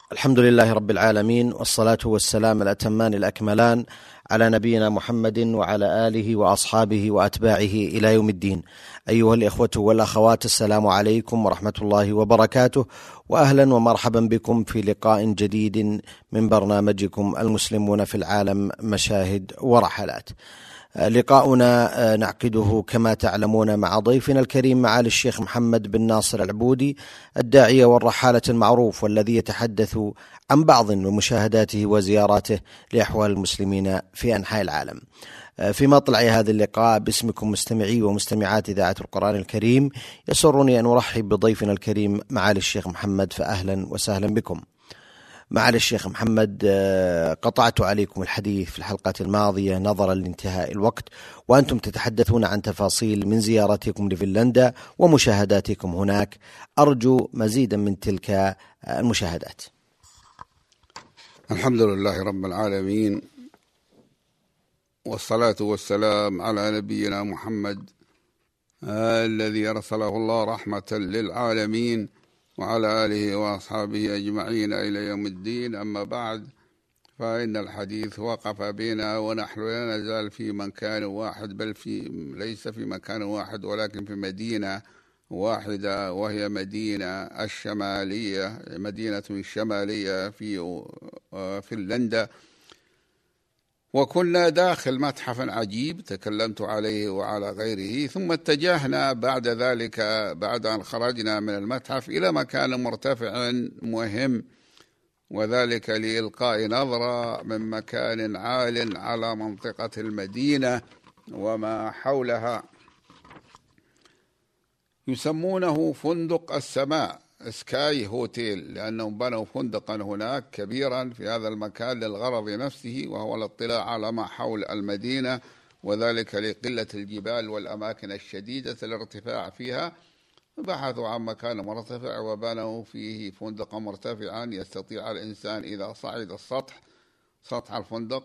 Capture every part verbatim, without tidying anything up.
الحمد لله رب العالمين، والصلاة والسلام الأتمان الأكملان على نبينا محمد وعلى آله وأصحابه وأتباعه إلى يوم الدين. أيها الإخوة والأخوات، السلام عليكم ورحمة الله وبركاته، وأهلا ومرحبا بكم في لقاء جديد من برنامجكم المسلمون في العالم، مشاهد ورحلات. لقاؤنا نعقده كما تعلمون مع ضيفنا الكريم معالي الشيخ محمد بن ناصر العبودي، الداعية والرحالة المعروف، والذي يتحدث عن بعض من مشاهداته وزياراته لأحوال المسلمين في أنحاء العالم. في مطلع هذا اللقاء باسمكم مستمعي ومستمعات إذاعة القرآن الكريم، يسرني أن أرحب بضيفنا الكريم معالي الشيخ محمد، فأهلا وسهلا بكم. معالي الشيخ محمد، قطعت عليكم الحديث في الحلقة الماضية نظرا لانتهاء الوقت، وأنتم تتحدثون عن تفاصيل من زيارتكم لفنلندا ومشاهداتكم هناك. أرجو مزيدا من تلك المشاهدات. الحمد لله رب العالمين، والصلاة والسلام على نبينا محمد الذي أرسله الله رحمة للعالمين، وعلى آله وأصحابه أجمعين إلى يوم الدين. أما بعد، فإن الحديث وقف بنا ونحن لا نزال في مكان واحد، بل في ليس في مكان واحد ولكن في مدينة واحدة، وهي مدينة الشمالية مدينة شمالية في فنلندا. وكنا داخل متحف عجيب تكلمت عليه وعلى غيره، ثم اتجهنا بعد ذلك بعد أن خرجنا من المتحف إلى مكان مرتفع مهم، وذلك لإلقاء نظرة من مكان عال على منطقة المدينة وما حولها. يسمونه فندق السماء، سكاي هوتيل، لأنهم بنوا فندقا هناك كبيرا في هذا المكان للغرض نفسه، وهو الاطلاع على ما حول المدينة، وذلك لقلة الجبال والأماكن الشديدة الارتفاع فيها. بحثوا عن مكان مرتفع وبنوا فيه فندقا مرتفعا يستطيع الإنسان إذا صعد السطح سطح الفندق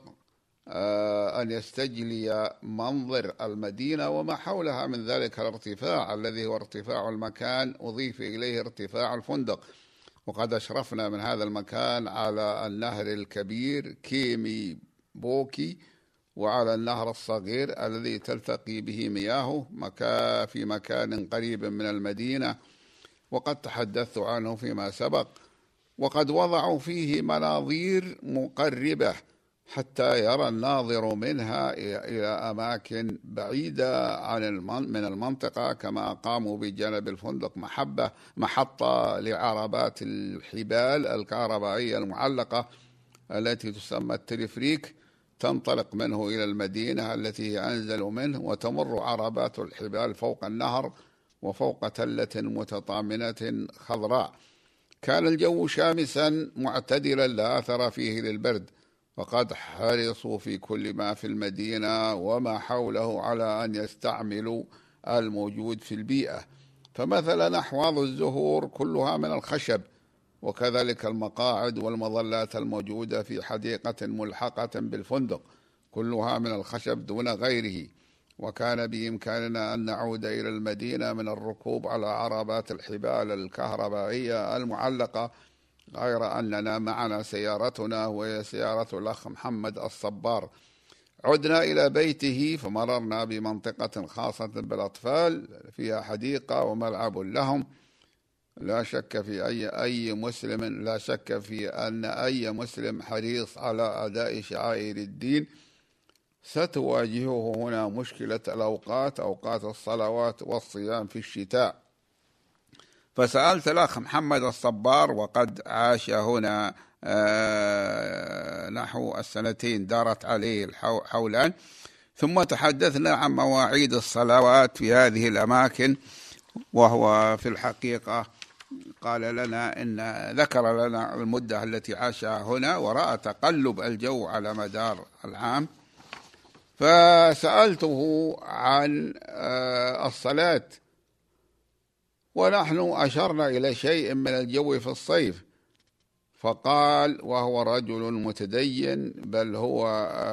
أن يستجلي منظر المدينة وما حولها من ذلك الارتفاع الذي هو ارتفاع المكان، أضيف إليه ارتفاع الفندق. وقد أشرفنا من هذا المكان على النهر الكبير كيمي بوكي، وعلى النهر الصغير الذي تلتقي به مياهه في مكان قريب من المدينة، وقد تحدثت عنه فيما سبق. وقد وضعوا فيه مناظير مقربة حتى يرى الناظر منها إلى أماكن بعيدة عن من المنطقة، كما قاموا بجانب الفندق محبة محطة لعربات الحبال الكهربائية المعلقة التي تسمى التلفريك، تنطلق منه إلى المدينة التي هي أنزل منه، وتمر عربات الحبال فوق النهر وفوق تلة متطامنة خضراء. كان الجو شامسا معتدلا لا أثر فيه للبرد، وقد حرصوا في كل ما في المدينة وما حوله على أن يستعملوا الموجود في البيئة. فمثلا أحواض الزهور كلها من الخشب، وكذلك المقاعد والمظلات الموجودة في حديقة ملحقة بالفندق كلها من الخشب دون غيره. وكان بإمكاننا أن نعود إلى المدينة من الركوب على عربات الحبال الكهربائية المعلقة، غير أننا معنا سيارتنا وهي سيارة الأخ محمد الصبار. عدنا إلى بيته فمررنا بمنطقة خاصة بالأطفال فيها حديقة وملعب لهم. لا شك في أي أي مسلم لا شك في أن أي مسلم حريص على أداء شعائر الدين ستواجهه هنا مشكلة الأوقات، أوقات الصلوات والصيام في الشتاء. فسألت الأخ محمد الصبار، وقد عاش هنا نحو السنتين دارت عليه حولان، ثم تحدثنا عن مواعيد الصلوات في هذه الأماكن. وهو في الحقيقة قال لنا إن ذكر لنا المدة التي عاشها هنا، ورأى تقلب الجو على مدار العام. فسألته عن الصلاة، ونحن أشرنا إلى شيء من الجو في الصيف، فقال وهو رجل متدين، بل هو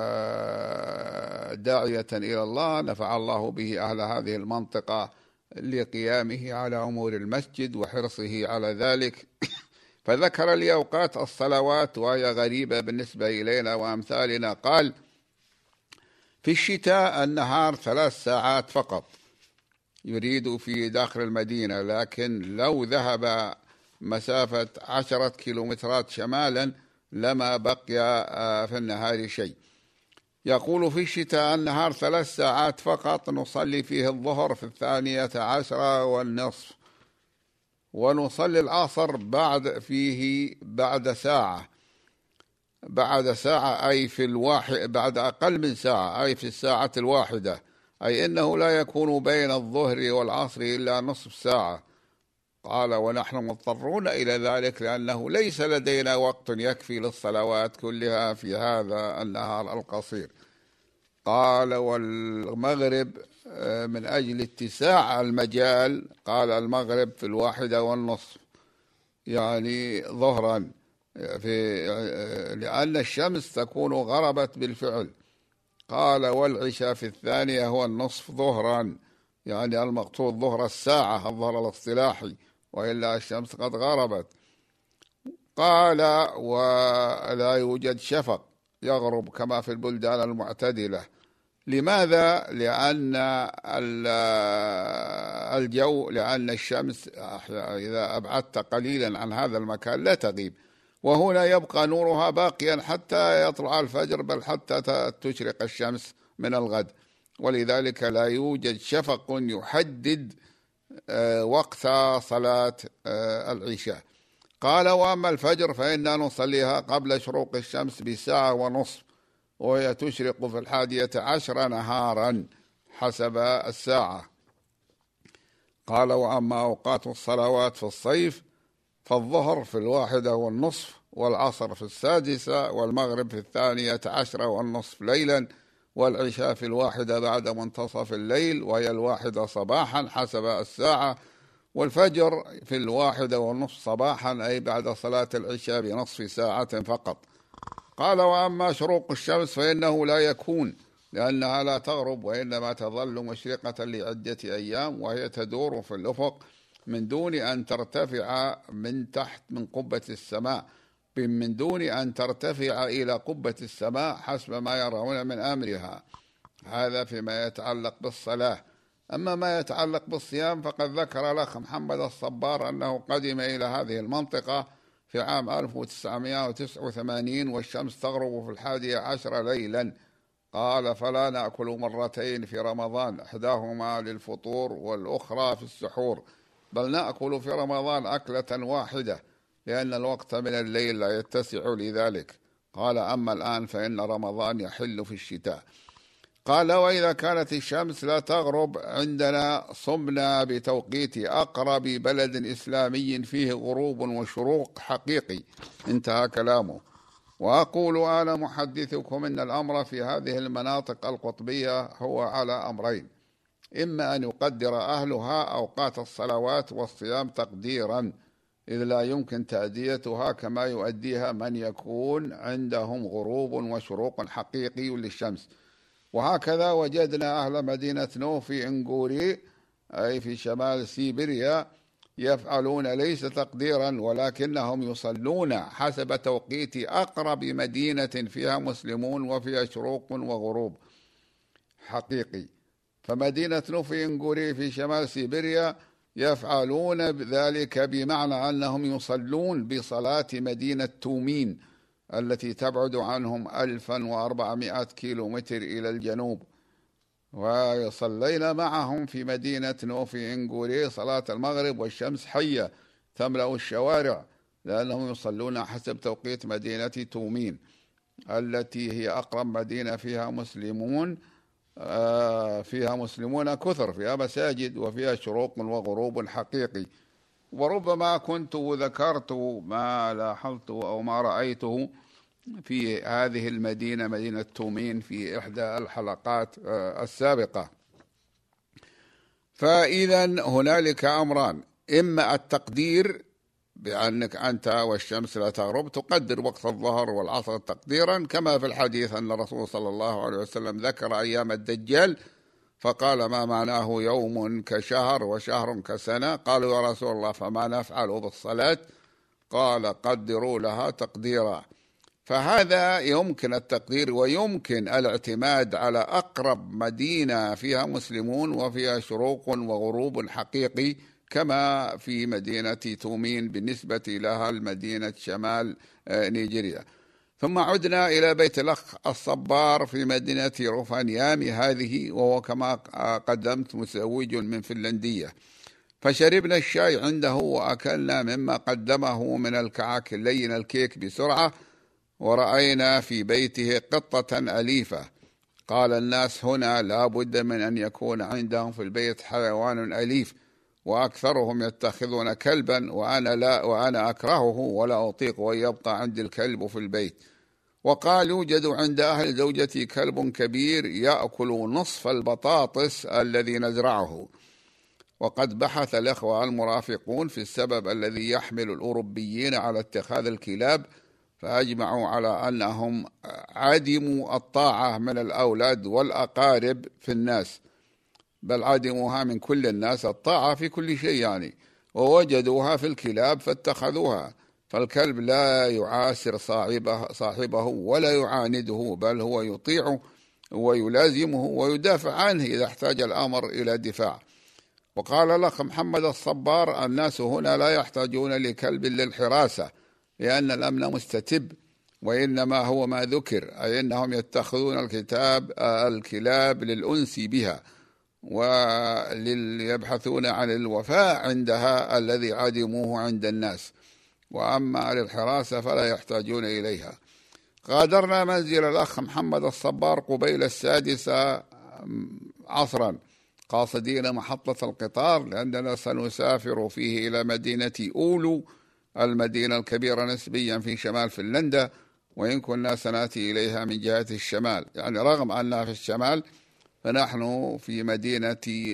داعية إلى الله نفع الله به أهل هذه المنطقة لقيامه على أمور المسجد وحرصه على ذلك، فذكر لي أوقات الصلوات وهي غريبة بالنسبة إلينا وأمثالنا. قال: في الشتاء النهار ثلاث ساعات فقط، يريد في داخل المدينة، لكن لو ذهب مسافة عشرة كيلومترات شمالا لما بقي في النهار شيء. يقول: في الشتاء النهار ثلاث ساعات فقط، نصلي فيه الظهر في الثانية عشرة والنصف، ونصلي العصر بعد فيه بعد ساعة بعد ساعة أي في الواحد بعد أقل من ساعة أي في الساعة الواحدة، أي إنه لا يكون بين الظهر والعصر إلا نصف ساعة. قال: ونحن مضطرون إلى ذلك لأنه ليس لدينا وقت يكفي للصلوات كلها في هذا النهار القصير. قال: والمغرب من أجل اتساع المجال، قال المغرب في الواحدة والنصف، يعني ظهرا، في لأن الشمس تكون غربت بالفعل. قال: والعشاء في الثانية هو النصف ظهرا، يعني المقصود ظهر الساعة الظهر الاصطلاحي، وإلا الشمس قد غربت. قال: ولا يوجد شفق يغرب كما في البلدان المعتدلة. لماذا؟ لأن الجو لأن الشمس إذا أبعدت قليلا عن هذا المكان لا تغيب، وهنا يبقى نورها باقيا حتى يطلع الفجر، بل حتى تشرق الشمس من الغد، ولذلك لا يوجد شفق يحدد وقت صلاة العشاء. قال: وأما الفجر فإننا نصليها قبل شروق الشمس بساعة ونصف، وهي تشرق في الحادية عشر نهارا حسب الساعة. قال: وأما أوقات الصلوات في الصيف فالظهر في الواحدة والنصف، والعصر في السادسة، والمغرب في الثانية عشرة والنصف ليلا، والعشاء في الواحدة بعد منتصف الليل وهي الواحدة صباحا حسب الساعة، والفجر في الواحدة والنصف صباحا أي بعد صلاة العشاء بنصف ساعة فقط. قال: وأما شروق الشمس فإنه لا يكون، لأنها لا تغرب وإنما تظل مشرقة لعدة أيام، وهي تدور في الأفق من دون أن ترتفع من تحت من قبة السماء، من دون أن ترتفع إلى قبة السماء حسب ما يرون من أمرها. هذا فيما يتعلق بالصلاة. أما ما يتعلق بالصيام فقد ذكر الأخ محمد الصبار أنه قدم إلى هذه المنطقة في عام ألف وتسعمائة وتسعة وثمانين والشمس تغرب في الحادية عشر ليلا. قال: فلا نأكل مرتين في رمضان، إحداهما للفطور والأخرى في السحور، بل نأكل في رمضان أكلة واحدة لأن الوقت من الليل لا يتسع لذلك. قال: أما الآن فإن رمضان يحل في الشتاء. قال: وإذا كانت الشمس لا تغرب عندنا صمنا بتوقيت أقرب بلد إسلامي فيه غروب وشروق حقيقي. انتهى كلامه. وأقول أنا محدثكم إن الأمر في هذه المناطق القطبية هو على أمرين: إما أن يقدر أهلها أوقات الصلوات والصيام تقديرا، إذ لا يمكن تأديتها كما يؤديها من يكون عندهم غروب وشروق حقيقي للشمس. وهكذا وجدنا أهل مدينة نوفي إنغوري أي في شمال سيبيريا يفعلون ليس تقديرا ولكنهم يصلون حسب توقيت أقرب مدينة فيها مسلمون وفيها شروق وغروب حقيقي. فمدينة نوفي إنغوري في شمال سيبيريا يفعلون ذلك بمعنى أنهم يصلون بصلاة مدينة تومين التي تبعد عنهم ألفا وأربعمائة كيلو متر إلى الجنوب، وصلينا معهم في مدينة نوفي إنغوري صلاة المغرب والشمس حية تملأ الشوارع، لأنهم يصلون حسب توقيت مدينة تومين التي هي أقرب مدينة فيها مسلمون فيها مسلمون كثر، فيها مساجد وفيها شروق وغروب حقيقي. وربما كنت ذكرت ما لاحظته أو ما رأيته في هذه المدينة مدينة تومين في إحدى الحلقات السابقة. فإذا هنالك أمران: إما التقدير بأنك أنت والشمس لا تغرب تقدر وقت الظهر والعصر تقديرا، كما في الحديث أن الرسول صلى الله عليه وسلم ذكر أيام الدجال فقال: ما معناه يوم كشهر وشهر كسنة؟ قالوا: يا رسول الله فما نفعل بالصلاة؟ قال قدروا لها تقديرا. فهذا يمكن التقدير ويمكن الاعتماد على أقرب مدينة فيها مسلمون وفيها شروق وغروب حقيقي، كما في مدينة تومين بالنسبة لها المدينة شمال نيجيريا. ثم عدنا إلى بيت الأخ الصبار في مدينة روفانيامي هذه، وهو كما قدمت مزوج من فنلندية. فشربنا الشاي عنده وأكلنا مما قدمه من الكعك اللين الكيك بسرعة، ورأينا في بيته قطة أليفة. قال الناس هنا لا بد من أن يكون عندهم في البيت حيوان أليف، وأكثرهم يتخذون كلبا، وأنا لا وأنا أكرهه ولا أطيق أن يبقى عندي الكلب في البيت. وقال يوجد عند أهل زوجتي كلب كبير يأكل نصف البطاطس الذي نزرعه. وقد بحث الإخوة المرافقون في السبب الذي يحمل الأوروبيين على اتخاذ الكلاب، فأجمعوا على أنهم عدموا الطاعة من الأولاد والأقارب في الناس، بل عدموها من كل الناس، الطاعة في كل شيء يعني، ووجدوها في الكلاب فاتخذوها. فالكلب لا يعاسر صاحبه, صاحبه ولا يعانده، بل هو يطيعه ويلازمه ويدافع عنه إذا احتاج الأمر إلى دفاع. وقال الأخ محمد الصبار الناس هنا لا يحتاجون لكلب للحراسة لأن الأمن مستتب، وإنما هو ما ذكر، أي أنهم يتخذون الكتاب الكلاب للأنس بها وليبحثون عن الوفاء عندها الذي عدموه عند الناس، وأما للحراسة فلا يحتاجون إليها. غادرنا منزل الأخ محمد الصبار قبيل السادسة عصرا قاصدين محطة القطار، لأننا سنسافر فيه إلى مدينة أولو، المدينة الكبيرة نسبيا في شمال فنلندا، وإن كنا سنأتي إليها من جهة الشمال، يعني رغم أنها في الشمال فنحن في مدينة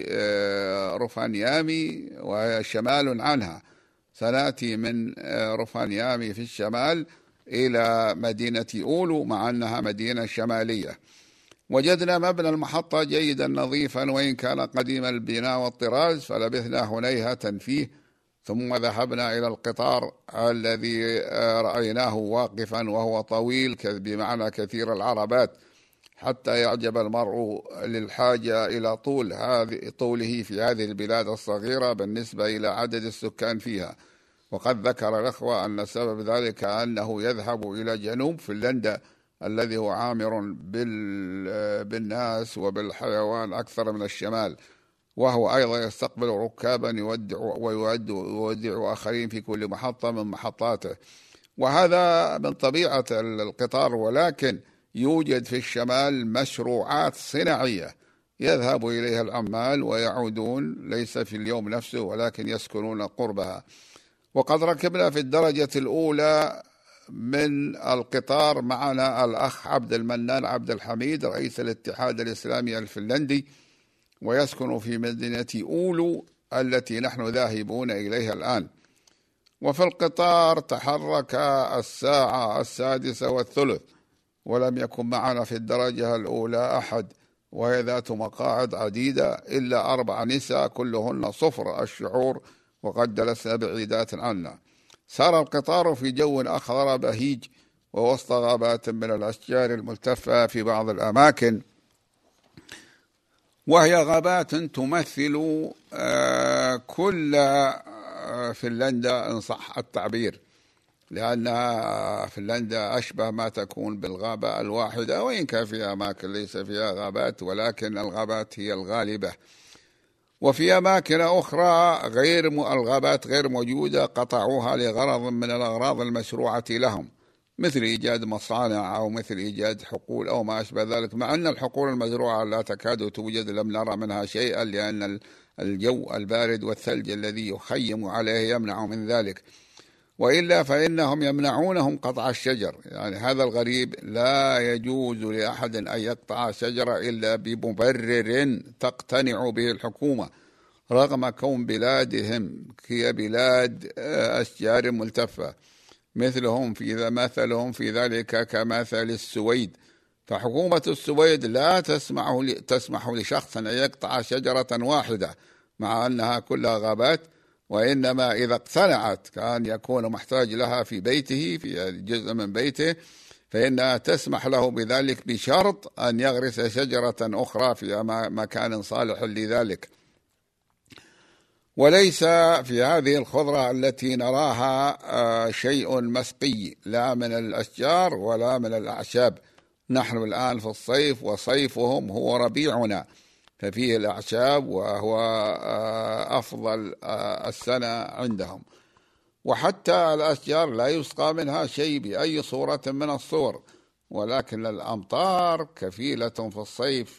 روفانيامي وهي شمال عنها. سنأتي من روفانيامي في الشمال إلى مدينة أولو مع أنها مدينة شمالية. وجدنا مبنى المحطة جيدا نظيفا وإن كان قديم البناء والطراز، فلبثنا هنيهة فيه، ثم ذهبنا إلى القطار الذي رأيناه واقفا وهو طويل بمعنى كثير العربات، حتى يعجب المرء للحاجة إلى طول هذه طوله في هذه البلاد الصغيرة بالنسبة إلى عدد السكان فيها. وقد ذكر الأخوة أن سبب ذلك أنه يذهب إلى جنوب فنلندا الذي هو عامر بالناس وبالحيوان أكثر من الشمال، وهو أيضا يستقبل ركابا يودع ويودع آخرين في كل محطة من محطاته. وهذا من طبيعة القطار، ولكن يوجد في الشمال مشروعات صناعية يذهب إليها العمال ويعودون ليس في اليوم نفسه ولكن يسكنون قربها. وقد ركبنا في الدرجة الأولى من القطار معنا الأخ عبد المنان عبد الحميد رئيس الاتحاد الإسلامي الفنلندي، ويسكن في مدينة أولو التي نحن ذاهبون إليها الآن. وفي القطار تحرك الساعة السادسة والثلث، ولم يكن معنا في الدرجة الأولى أحد، وهي ذات مقاعد عديدة إلا أربع نساء كلهن صفر الشعور وقد جلسن بعيدات عنا. سار القطار في جو أخضر بهيج ووسط غابات من الأشجار الملتفة في بعض الأماكن، وهي غابات تمثل كل فنلندا إن صح التعبير، لأن فنلندا أشبه ما تكون بالغابة الواحدة، وإن كان فيها أماكن ليس فيها غابات ولكن الغابات هي الغالبة. وفي أماكن أخرى غير الغابات غير موجودة قطعوها لغرض من الأغراض المشروعة لهم، مثل إيجاد مصانع أو مثل إيجاد حقول أو ما أشبه ذلك، مع أن الحقول المزروعة لا تكاد توجد، لم نرى منها شيئا لأن الجو البارد والثلج الذي يخيم عليه يمنع من ذلك، وإلا فإنهم يمنعونهم قطع الشجر. يعني هذا الغريب، لا يجوز لأحد أن يقطع شجرة إلا بمبرر تقتنع به الحكومة، رغم كون بلادهم هي بلاد أشجار ملتفة، مثلهم في مثلهم في ذلك كمثل السويد. فحكومة السويد لا تسمح تسمح لشخص أن يقطع شجرة واحدة مع أنها كلها غابات، وإنما إذا اقتنعت كان يكون محتاج لها في بيته في جزء من بيته فإنها تسمح له بذلك بشرط أن يغرس شجرة أخرى في مكان صالح لذلك. وليس في هذه الخضرة التي نراها شيء مسقي لا من الأشجار ولا من الأعشاب. نحن الآن في الصيف وصيفهم هو ربيعنا، ففيه الأعشاب وهو أفضل السنة عندهم. وحتى الأشجار لا يسقى منها شيء بأي صورة من الصور، ولكن الأمطار كفيلة في الصيف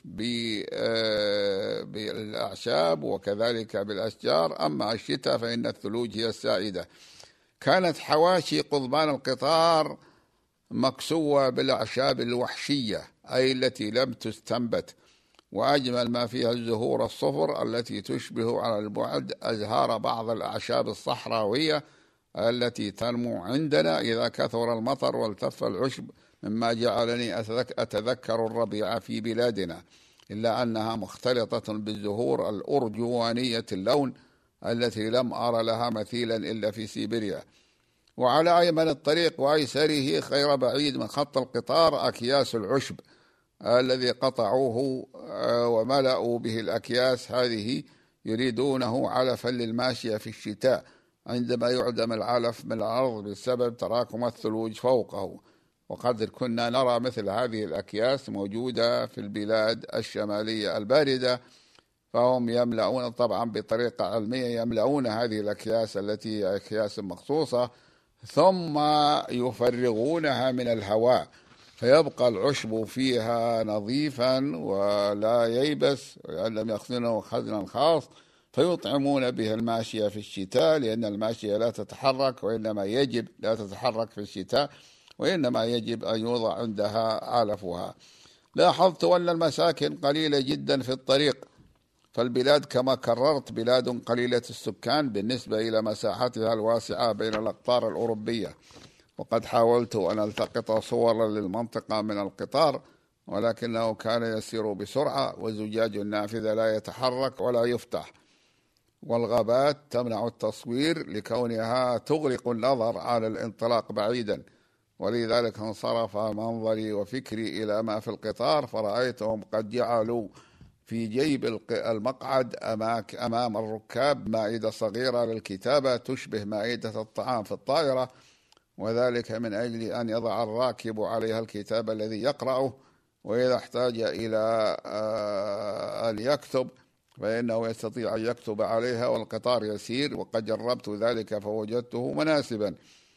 بالأعشاب وكذلك بالأشجار. أما الشتاء فإن الثلوج هي السائدة. كانت حواشي قضبان القطار مكسوة بالأعشاب الوحشية أي التي لم تستنبت، وأجمل ما فيها الزهور الصفر التي تشبه على البعد أزهار بعض الأعشاب الصحراوية التي تنمو عندنا إذا كثر المطر والتف العشب، مما جعلني أتذكر الربيع في بلادنا، إلا أنها مختلطة بالزهور الأرجوانية اللون التي لم أرى لها مثيلا إلا في سيبيريا. وعلى أيمن الطريق وأيسره خير بعيد من خط القطار أكياس العشب الذي قطعوه وملأوا به الأكياس هذه، يريدونه علفا للماشية في الشتاء عندما يعدم العلف من الأرض بسبب تراكم الثلوج فوقه. وقد كنا نرى مثل هذه الأكياس موجودة في البلاد الشمالية الباردة، فهم يملؤون طبعا بطريقة علمية، يملؤون هذه الأكياس التي هي أكياس مخصوصة ثم يفرغونها من الهواء، فيبقى العشب فيها نظيفا ولا ييبس وإن لم يخزنه خزنا خاص، فيطعمون به الماشية في الشتاء، لأن الماشية لا تتحرك، وإنما يجب لا تتحرك في الشتاء، وإنما يجب أن يوضع عندها علفها. لاحظت أن المساكن قليلة جدا في الطريق، فالبلاد كما كررت بلاد قليلة السكان بالنسبة إلى مساحتها الواسعة بين الأقطار الأوروبية. وقد حاولت أن ألتقط صورا للمنطقة من القطار، ولكنه كان يسير بسرعة، والزجاج النافذة لا يتحرك ولا يفتح، والغابات تمنع التصوير لكونها تغلق النظر على الانطلاق بعيدا. ولذلك انصرف منظري وفكري إلى ما في القطار، فرأيتهم قد جعلوا في جيب المقعد أمام الركاب مائدة صغيرة للكتابة تشبه مائدة الطعام في الطائرة، وذلك من أجل أن يضع الراكب عليها الكتاب الذي يقرأه، وإذا احتاج إلى أن يكتب فإنه يستطيع أن يكتب عليها، والقطار يسير، وقد جربت ذلك فوجدته مناسبا.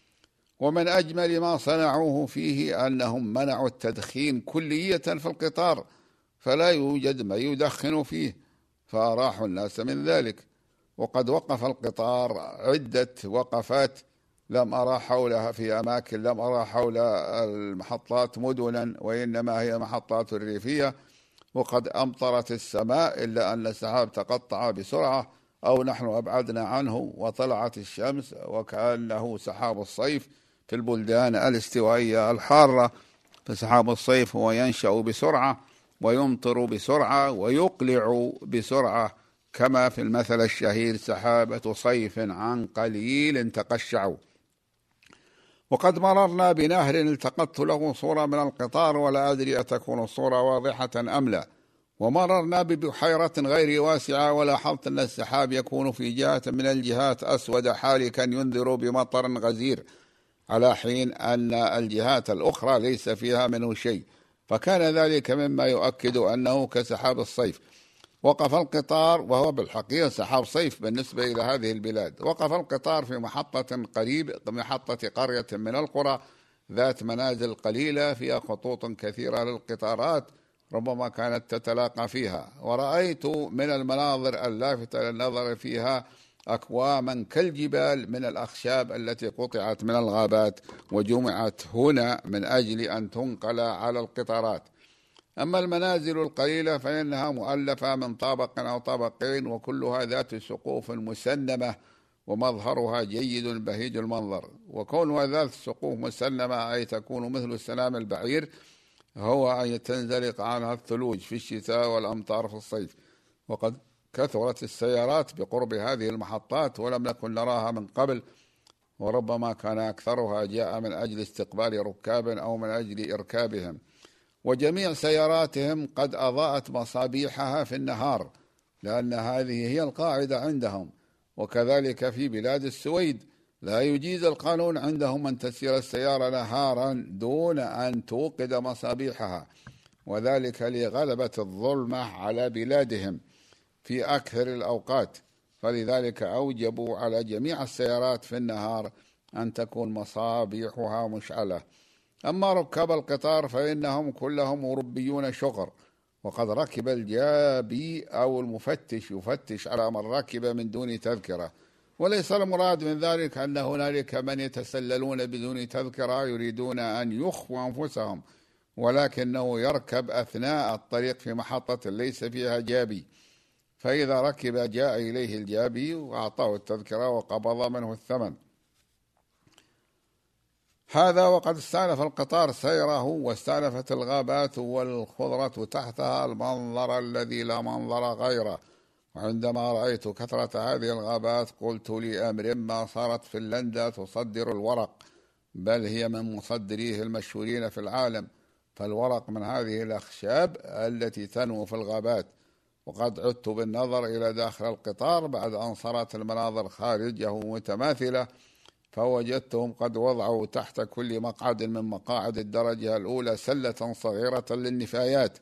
ومن أجمل ما صنعوه فيه أنهم منعوا التدخين كلية في القطار، فلا يوجد ما يدخن فيه، فأراحوا الناس من ذلك. وقد وقف القطار عدة وقفات لم أرى حولها في أماكن لم أرى حول المحطات مدنا، وإنما هي محطات ريفية. وقد أمطرت السماء إلا أن السحاب تقطع بسرعة، أو نحن أبعدنا عنه، وطلعت الشمس وكأنه سحاب الصيف في البلدان الاستوائية الحارة. فسحاب الصيف هو ينشأ بسرعة ويمطر بسرعة ويقلع بسرعة، كما في المثل الشهير سحابة صيف عن قليل تقشعوا. وقد مررنا بنهر التقطت له صورة من القطار، ولا أدري أتكون الصورة واضحة أم لا. ومررنا ببحيرة غير واسعة، ولاحظت أن السحاب يكون في جهة من الجهات أسود حالكا ينذر بمطر غزير، على حين أن الجهات الأخرى ليس فيها منه شيء، فكان ذلك مما يؤكد أنه كسحاب الصيف. وقف القطار، وهو بالحقيقة سحاب صيف بالنسبة إلى هذه البلاد. وقف القطار في محطة قريب محطة قرية من القرى ذات منازل قليلة فيها خطوط كثيرة للقطارات ربما كانت تتلاقى فيها، ورأيت من المناظر اللافتة للنظر فيها أكواما كالجبال من الأخشاب التي قطعت من الغابات وجمعت هنا من أجل أن تنقل على القطارات. أما المنازل القليلة فإنها مؤلفة من طابق أو طابقين، وكلها ذات سقوف مسنمة ومظهرها جيد بهيج المنظر. وكونها ذات سقوف مسنمة أي تكون مثل سنام البعير، هو أن تنزلق عنها الثلوج في الشتاء والأمطار في الصيف. وقد كثرت السيارات بقرب هذه المحطات ولم نكن نراها من قبل، وربما كان أكثرها جاء من أجل استقبال ركاب أو من أجل إركابهم. وجميع سياراتهم قد أضاءت مصابيحها في النهار، لأن هذه هي القاعدة عندهم. وكذلك في بلاد السويد لا يجيز القانون عندهم أن تسير السيارة نهارا دون أن توقد مصابيحها، وذلك لغلبة الظلمة على بلادهم في أكثر الأوقات، فلذلك أوجبوا على جميع السيارات في النهار أن تكون مصابيحها مشعلة. أما ركاب القطار فإنهم كلهم أوروبيون شغر، وقد ركب الجابي أو المفتش يفتش على من ركب من دون تذكرة، وليس المراد من ذلك أن هنالك من يتسللون بدون تذكرة يريدون أن يخفوا أنفسهم، ولكنه يركب أثناء الطريق في محطة ليس فيها جابي، فإذا ركب جاء إليه الجابي وأعطاه التذكرة وقبض منه الثمن. هذا وقد استأنف القطار سيره، واستأنفت الغابات والخضرة تحتها المنظر الذي لا منظر غيره. وعندما رأيت كثرة هذه الغابات قلت لأمر ما صارت فنلندا تصدر الورق، بل هي من مصدريه المشهورين في العالم، فالورق من هذه الأخشاب التي تنمو في الغابات. وقد عدت بالنظر إلى داخل القطار بعد أن صارت المناظر خارجه متماثلة، فوجدتهم قد وضعوا تحت كل مقعد من مقاعد الدرجة الأولى سلة صغيرة للنفايات.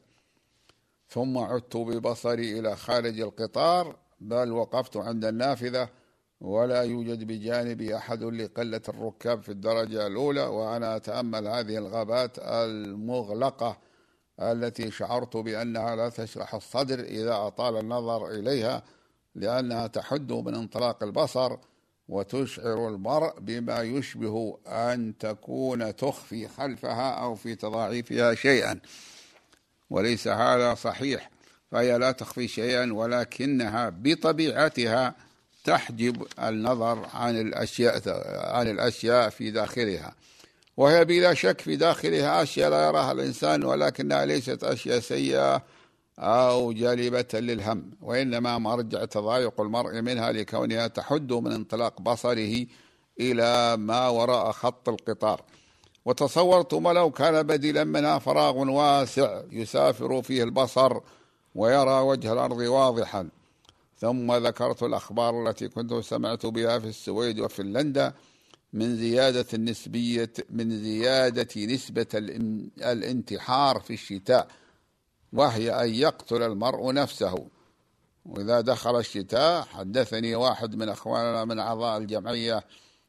ثم عدت ببصري إلى خارج القطار، بل وقفت عند النافذة ولا يوجد بجانبي أحد لقلة الركاب في الدرجة الأولى، وأنا أتأمل هذه الغابات المغلقة التي شعرت بأنها لا تشرح الصدر إذا أطال النظر إليها، لأنها تحد من انطلاق البصر وتشعر المرء بما يشبه أن تكون تخفي خلفها أو في تضاعيفها شيئا، وليس هذا صحيح، فهي لا تخفي شيئا، ولكنها بطبيعتها تحجب النظر عن الأشياء عن الأشياء في داخلها، وهي بلا شك في داخلها أشياء لا يراها الإنسان، ولكنها ليست أشياء سيئة أو جالبة للهم، وإنما مرجع تضايق المرء منها لكونها تحد من انطلاق بصره إلى ما وراء خط القطار. وتصورت ما لو كان بدلا منها فراغ واسع يسافر فيه البصر ويرى وجه الأرض واضحا. ثم ذكرت الأخبار التي كنت سمعت بها في السويد وفنلندا من زيادة النسبية من زيادة نسبة الانتحار في الشتاء، وهي أن يقتل المرء نفسه. وإذا دخل الشتاء حدثني واحد من أخواننا من أعضاء الجمعية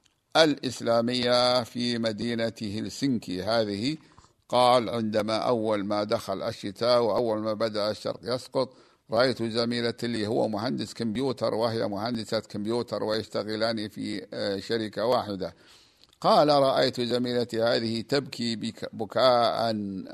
الإسلامية في مدينة هلسنكي هذه، قال عندما أول ما دخل الشتاء وأول ما بدأ الشرق يسقط رأيت زميلتي اللي هو مهندس كمبيوتر وهي مهندسة كمبيوتر ويشتغلان في شركة واحدة، قال رأيت زميلتي هذه تبكي بكاء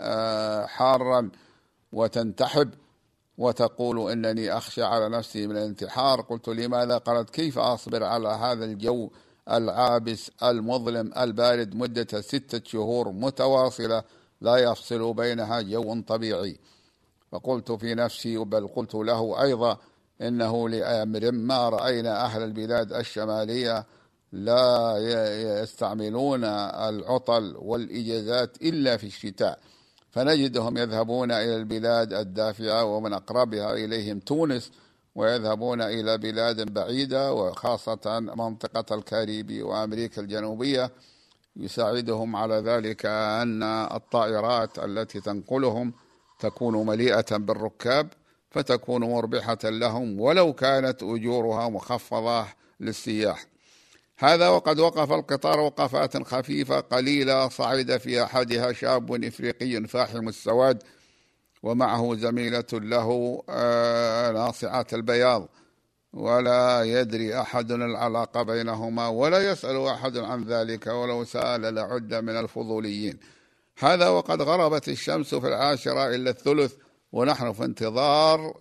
حارا وتنتحب وتقول إنني أخشى على نفسي من الانتحار. قلت لماذا؟ قالت كيف أصبر على هذا الجو العابس المظلم البارد مدة ستة شهور متواصلة لا يفصل بينها جو طبيعي. فقلت في نفسي بل قلت له أيضا إنه لأمر ما رأينا أهل البلاد الشمالية لا يستعملون العطل والإجازات إلا في الشتاء، فنجدهم يذهبون إلى البلاد الدافئة ومن أقربها إليهم تونس، ويذهبون إلى بلاد بعيدة وخاصة منطقة الكاريبي وأمريكا الجنوبية. يساعدهم على ذلك أن الطائرات التي تنقلهم تكون مليئة بالركاب فتكون مربحة لهم ولو كانت أجورها مخفضة للسياح. هذا وقد وقف القطار وقفات خفيفة قليلة، صعد في أحدها شاب إفريقي فاحم السواد ومعه زميلة له ناصعة البياض، ولا يدري أحد العلاقة بينهما ولا يسأل أحد عن ذلك، ولو سأل لعد من الفضوليين. هذا وقد غربت الشمس في العاشرة إلا الثلث ونحن في انتظار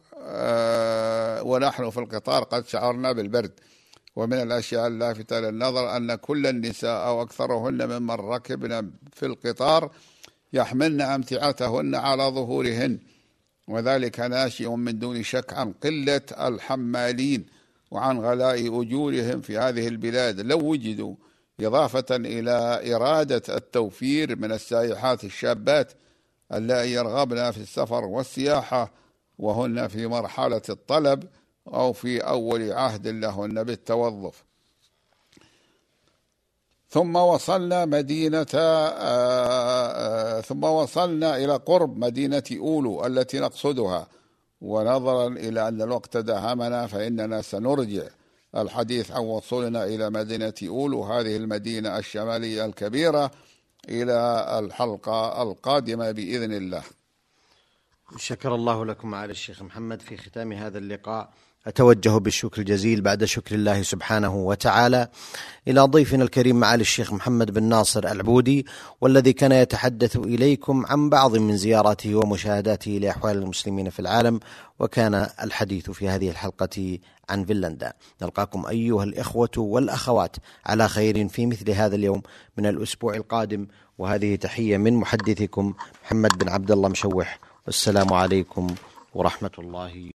ونحن في القطار قد شعرنا بالبرد. ومن الأشياء اللافتة للنظر أن كل النساء أو أكثرهن ممن ركبن في القطار يحملن أمتعتهن على ظهورهن، وذلك ناشئ من دون شك عن قلة الحمالين وعن غلاء أجورهم في هذه البلاد. لو وجدوا، إضافة إلى إرادة التوفير من السائحات الشابات اللائي يرغبن في السفر والسياحة وهن في مرحلة الطلب أو في أول عهد لهن بالتوظف. ثم وصلنا مدينة آآ آآ ثم وصلنا إلى قرب مدينة أولو التي نقصدها، ونظرا إلى أن الوقت داهمنا فإننا سنرجع الحديث عن وصولنا إلى مدينة أولو هذه المدينة الشمالية الكبيرة إلى الحلقة القادمة بإذن الله. شكر الله لكم معالي الشيخ محمد. في ختام هذا اللقاء أتوجه بالشكر الجزيل بعد شكر الله سبحانه وتعالى إلى ضيفنا الكريم معالي الشيخ محمد بن ناصر العبودي، والذي كان يتحدث إليكم عن بعض من زياراته ومشاهداته لأحوال المسلمين في العالم، وكان الحديث في هذه الحلقة عن فنلندا. نلقاكم أيها الإخوة والأخوات على خير في مثل هذا اليوم من الأسبوع القادم، وهذه تحية من محدثكم محمد بن عبد الله مشوح، والسلام عليكم ورحمة الله